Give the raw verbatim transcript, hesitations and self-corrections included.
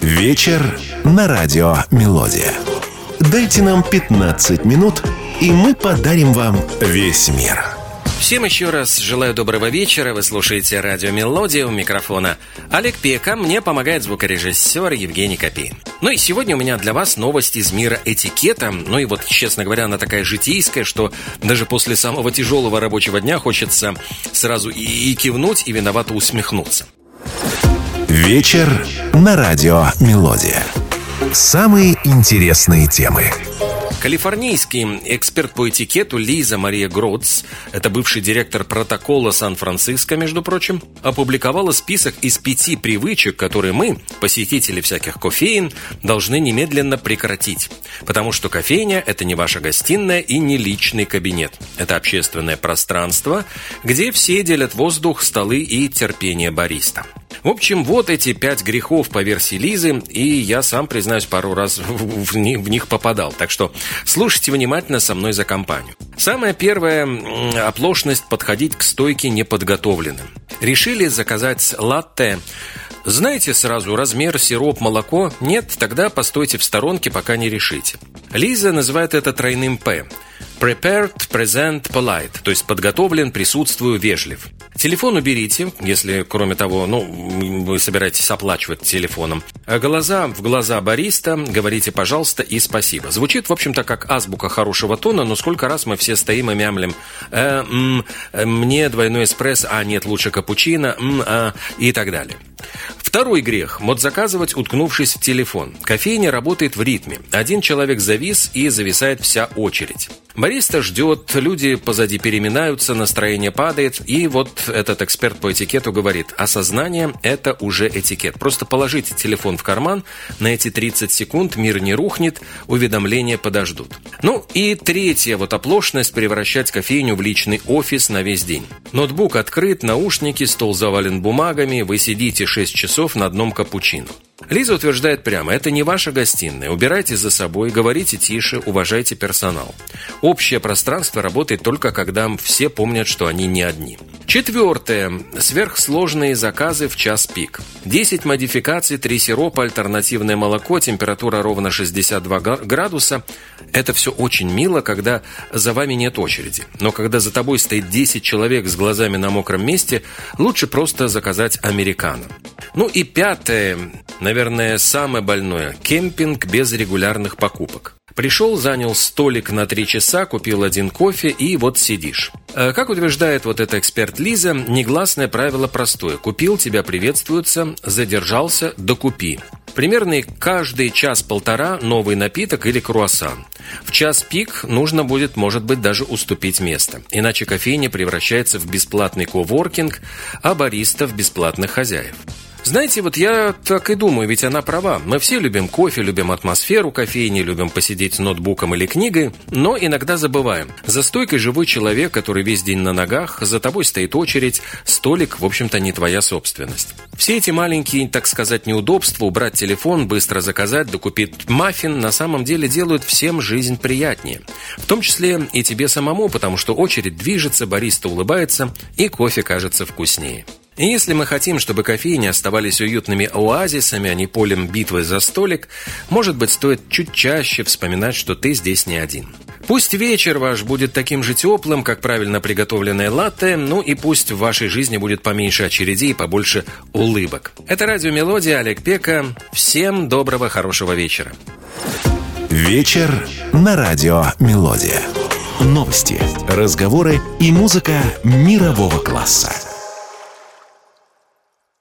Вечер на радио «Мелодия». Дайте нам пятнадцать минут, и мы подарим вам весь мир. Всем еще раз желаю доброго вечера. Вы слушаете радио «Мелодия», у микрофона Олег Пека. Мне помогает звукорежиссер Евгений Копейн. Ну и сегодня у меня для вас новость из мира этикета. Ну и вот, честно говоря, она такая житейская, что даже после самого тяжелого рабочего дня хочется сразу и, и кивнуть, и виновато усмехнуться. Вечер на радио «Мелодия». Самые интересные темы. Калифорнийский эксперт по этикету Лиза Мария Гротц, это бывший директор протокола Сан-Франциско, между прочим, опубликовала список из пяти привычек, которые мы, посетители всяких кофеин, должны немедленно прекратить. Потому что кофейня – это не ваша гостиная и не личный кабинет. Это общественное пространство, где все делят воздух, столы и терпение бариста. В общем, вот эти пять грехов по версии Лизы, и я сам, признаюсь, пару раз в, в, в них попадал. Так что слушайте внимательно со мной за компанию. Самая первая оплошность – подходить к стойке неподготовленным. Решили заказать латте. Знаете сразу размер, сироп, молоко? Нет? Тогда постойте в сторонке, пока не решите. Лиза называет это тройным «П». Prepared, present, polite. То есть подготовлен, присутствую, вежлив. Телефон уберите, если, кроме того, ну, вы собираетесь оплачивать телефоном. А глаза в глаза бариста, говорите «пожалуйста» и «спасибо». Звучит, в общем-то, как азбука хорошего тона, но сколько раз мы все стоим и мямлим э, м, «мне двойной эспрессо», «а нет, лучше капучино», м, а, и так далее. Второй грех – мод заказывать, уткнувшись в телефон. Кофейня работает в ритме. Один человек завис, и зависает вся очередь. Бариста ждет, люди позади переминаются, настроение падает. И вот этот эксперт по этикету говорит: осознание – это уже этикет. Просто положите телефон в карман, на эти тридцать секунд мир не рухнет, уведомления подождут. Ну и третья вот оплошность – превращать кофейню в личный офис на весь день. Ноутбук открыт, наушники, стол завален бумагами, вы сидите шесть часов на одном капучино. Лиза утверждает прямо: это не ваша гостиная, убирайте за собой, говорите тише, уважайте персонал. Общее пространство работает только когда все помнят, что они не одни. Четвертое. Сверхсложные заказы в час пик. десять модификаций, три сиропа, альтернативное молоко, температура ровно шестьдесят два градуса. Это все очень мило, когда за вами нет очереди. Но когда за тобой стоит десять человек с глазами на мокром месте, лучше просто заказать американо. Ну и пятое, наверное, самое больное – кемпинг без регулярных покупок. Пришел, занял столик на три часа, купил один кофе и вот сидишь. Как утверждает вот эта эксперт Лиза, негласное правило простое. Купил, тебя приветствуются, задержался – докупи. Примерно каждый час-полтора новый напиток или круассан. В час пик нужно будет, может быть, даже уступить место. Иначе кофейня превращается в бесплатный коворкинг, а бариста в бесплатных хозяев. Знаете, вот я так и думаю, ведь она права. Мы все любим кофе, любим атмосферу кофейни, любим посидеть с ноутбуком или книгой, но иногда забываем. За стойкой живой человек, который весь день на ногах, за тобой стоит очередь, столик, в общем-то, не твоя собственность. Все эти маленькие, так сказать, неудобства, убрать телефон, быстро заказать, докупить маффин, на самом деле делают всем жизнь приятнее. В том числе и тебе самому, потому что очередь движется, бариста улыбается, и кофе кажется вкуснее. И если мы хотим, чтобы кофейни оставались уютными оазисами, а не полем битвы за столик, может быть, стоит чуть чаще вспоминать, что ты здесь не один. Пусть вечер ваш будет таким же теплым, как правильно приготовленное латте, ну и пусть в вашей жизни будет поменьше очередей и побольше улыбок. Это радио «Мелодия», Олег Пека. Всем доброго, хорошего вечера. Вечер на радио «Мелодия». Новости, разговоры и музыка мирового класса.